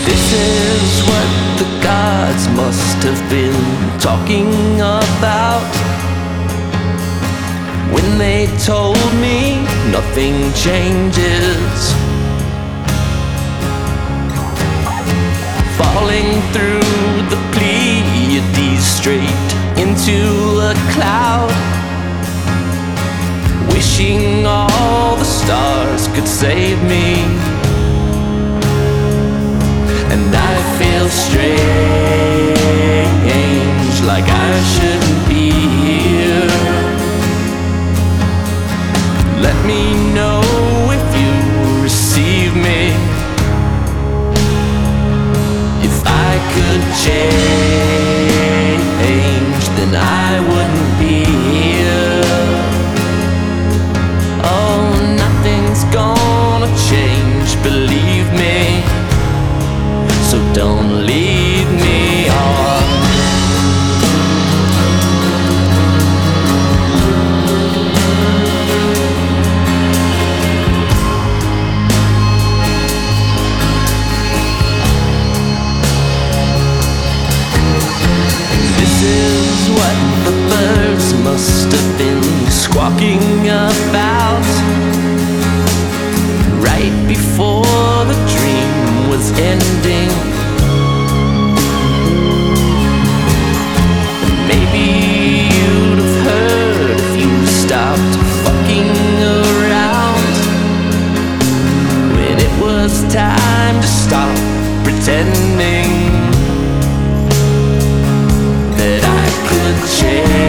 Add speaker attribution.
Speaker 1: This is what the gods must have been talking about when they told me nothing changes. Falling through the Pleiades straight into a cloud, wishing all the stars could save me. And I feel strange, like I shouldn't be here. Let me know if you receive me. If I could change, then I wouldn't be here. Oh, nothing's gonna change, believe me. So don't lead me on. This is what the birds must have been squawking about right before the dream was ending. Maybe you'd have heard if you stopped fucking around when it was time to stop pretending that I could change.